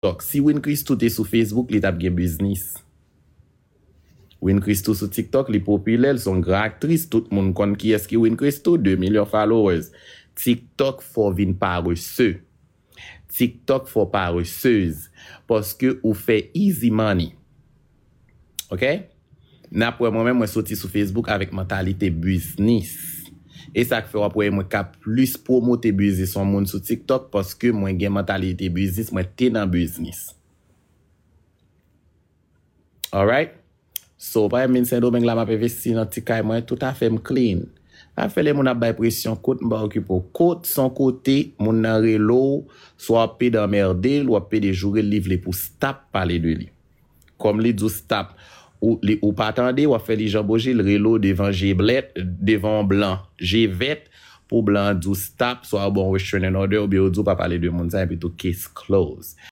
TikTok. Si Win Christou te sou Facebook, li tap gen business. Win Christou sou TikTok, li populaire, son grand actrice, tout moun kon ki eski Win Christou, 2 million followers. TikTok fò vin paresseux. TikTok fò paresseuse. Paske ou fè easy money. Ok? Napwè moi sorti sou Facebook avec mentalité business. Et ça fait après moi ka plus promoter business son monde sur TikTok parce que moi gen mentalité business, moi t'es dans business. Alright? So pa min Saint-Domingue la m'a investi dans ti kay moi tout à fait clean. A fait les moun a bay pression côte m'a occupé côte son côté moun nan relo soit pe d'emmerder ou pe de jouer livre pour stop parler de lui. Comme li dou stop ou pas attendez ou fait les jambogil relo devant Géblet devant blanc Gévet pour blanc dou stop soit bon restraining order ou bien dou pas parler de moun ça et puis tout case close.